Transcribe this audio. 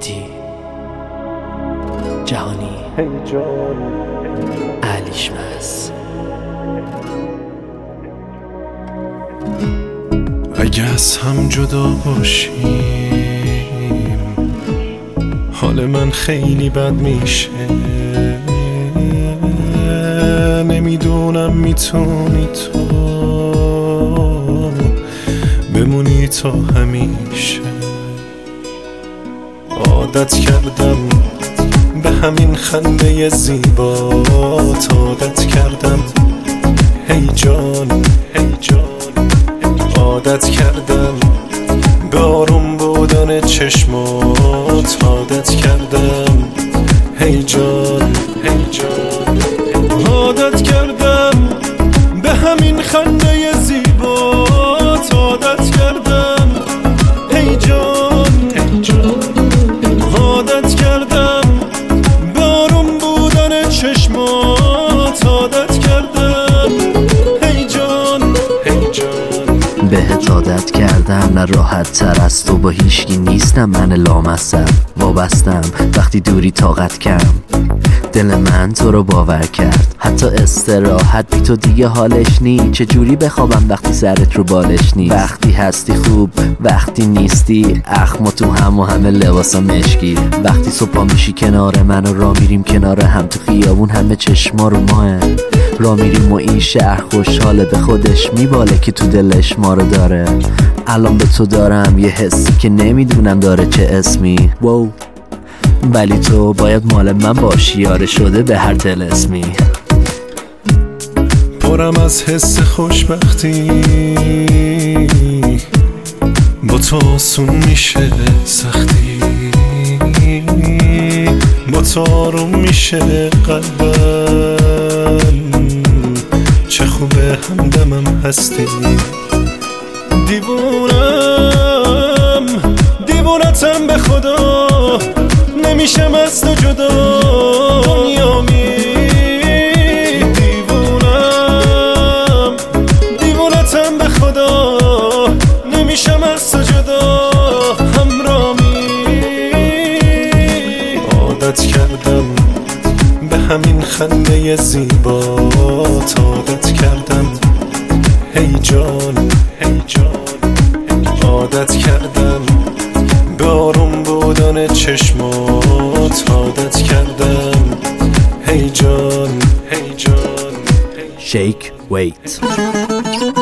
مهدی جهانی علیشمس. اگه از هم جدا باشیم حال من خیلی بد میشه، نمیدونم میتونی تو بمونی تا همیشه. عادت کردم به همین خنده زیبات، عادت کردم هی جان هی جان، عادت کردم به آروم بودن چشمات، عادت کردم هی جان هی جان، عادت کردم به همین خنده زیبات، عادت کردم هی جان هی جان، عادت کردم به آروم بودن چشمات، عادت کردم هی جان هی جان. بهت عادت کردم نه راحت تر از تو، با هیچکی نیستم من لامصب، وابستم وقتی دوری طاقت کم، دل من تو رو باور کرد، حتی استراحت بی تو دیگه حالش نی، چجوری بخوابم وقتی سرت رو بالش نی، وقتی هستی خوب وقتی نیستی اخما تو هم و همه لباسا مشکی، وقتی صبح میشی کنار من و را میریم کنار هم تو خیابون همه چشما رو ماه، را میریم و این شهر خوشحاله به خودش میباله که تو دلش ما رو داره. الان به تو دارم یه حسی که نمیدونم داره چه اسمی، واو ولی تو باید مال من باشی، یاره شده به هر دل اسمی. پرم از حس خوشبختی با تو آسون میشه سختی، با تو آروم میشه قلبم، چه خوبه همدمم هستی. دیوونم دیوونتم به خدا، نمیشم از تو جدا دنیامی. دیوونم دیوونتم به خدا، نمیشم از تو جدا همرامی. عادت کردم به همین خنده زیبات، عادت کردم هی جان هی جان، عادت کردم به آروم بودن چشمات، عادت کردم هی جان هی جان. Shake weight.